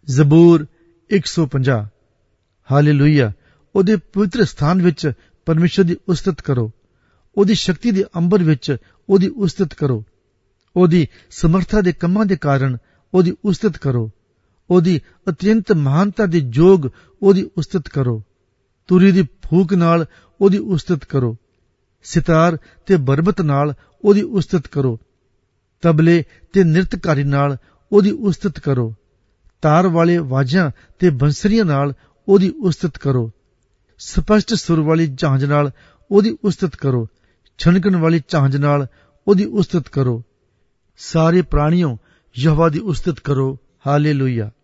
ਜ਼ਬੂਰ 150। Hallelujah. ਉਹਦੇ ਪਵਿੱਤਰ ਸਥਾਨ ਵਿੱਚ ਪਰਮੇਸ਼ਰ ਦੀ ਉਸਤਤ ਕਰੋ। ਉਹਦੀ ਸ਼ਕਤੀ ਦੇ ਅੰਬਰ ਵਿੱਚ ਉਹਦੀ ਉਸਤਤ ਕਰੋ। ਉਹਦੀ ਸਮਰਥਾ ਦੇ ਕੰਮਾਂ ਦੇ ਕਾਰਨ ਉਹਦੀ ਉਸਤਤ ਕਰੋ। ਉਹਦੀ ਅਤਿਅੰਤ ਮਹਾਨਤਾ ਦੇ ਜੋਗ ਉਹਦੀ ਉਸਤਤ ਕਰੋ। ਤੁਰੀ ਦੀ ਫੂਕ ਨਾਲ ਉਹਦੀ ਉਸਤਤ ਕਰੋ। ਸਿਤਾਰ ਤੇ ਬਰਬਤ ਨਾਲ ਉਹਦੀ ਉਸਤਤ ਕਰੋ। ਤਬਲੇ ਤੇ ਨਿਰਤਕਾਰੀ ਨਾਲ ਉਹਦੀ ਉਸਤਤ ਕਰੋ। ਤਾਰ ਵਾਲੇ ਵਾਜਾਂ ਤੇ ਬੰਸਰੀਆਂ ਨਾਲ ਉਹਦੀ ਉਸਤਤ ਕਰੋ। ਸਪਸ਼ਟ ਸੁਰ ਵਾਲੀ ਝਾਂਜ ਨਾਲ ਉਹਦੀ ਉਸਤਤ ਕਰੋ। ਛਣਕਣ ਵਾਲੀ ਝਾਂਜ ਨਾਲ ਉਹਦੀ ਉਸਤਤ ਕਰੋ। ਸਾਰੇ ਪ੍ਰਾਣੀਓ, ਯਹੋਵਾ ਦੀ ਉਸਤਤ ਕਰੋ। ਹਾਲੇਲੂਇਆ।